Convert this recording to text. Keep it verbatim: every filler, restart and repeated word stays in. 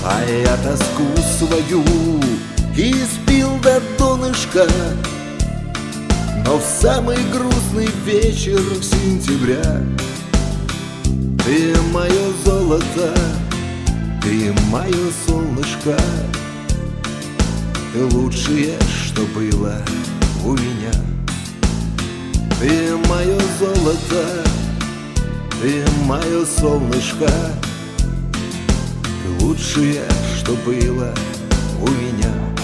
А я тоску свою испил до донышка. Но в самый грустный вечер сентября ты мое золото, ты мое солнышко, ты лучшее, что было у меня. Ты мое золото, ты мое солнышко, ты лучшее, что было у меня.